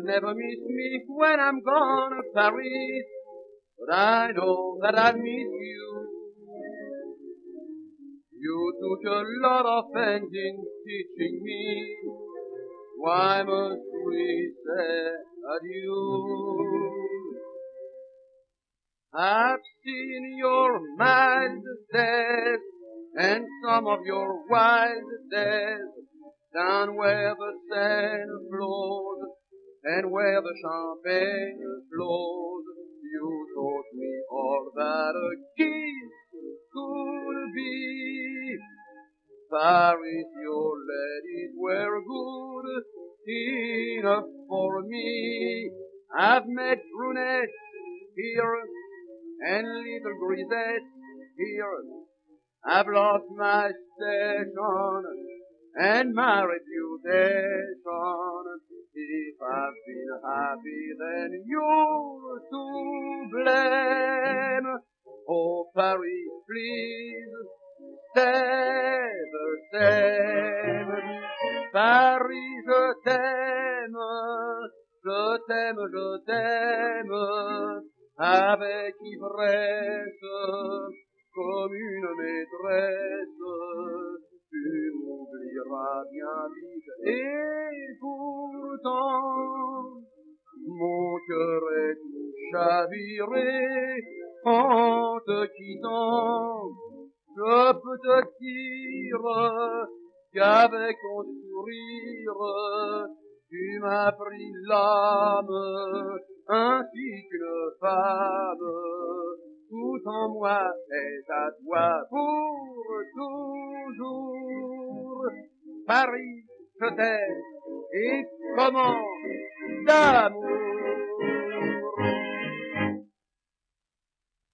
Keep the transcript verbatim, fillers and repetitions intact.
You'll never miss me when I'm gone to Paris, but I know that I'll miss you. You took a lot of pains in teaching me. Why must we say adieu? I've seen your mild days and some of your wild days, down where the Seine flows and where the champagne flows. You taught me all that a kiss could be. Paris, your ladies were good enough for me. I've met brunettes here and little grisettes here. I've lost my station and my reputation. If I've been happy, then you're to blame. Oh, Paris, please stay the same. Paris, je t'aime, je t'aime, je t'aime, avec ivresse, comme une maîtresse. Tu m'oublieras bien vite, et pourtant, mon cœur est tout chaviré en te quittant. Je peux te dire qu'avec ton sourire, tu m'as pris l'âme, ainsi qu'une femme. Tout en moi est à toi pour toujours. Paris, je t'aime, et comment d'amour.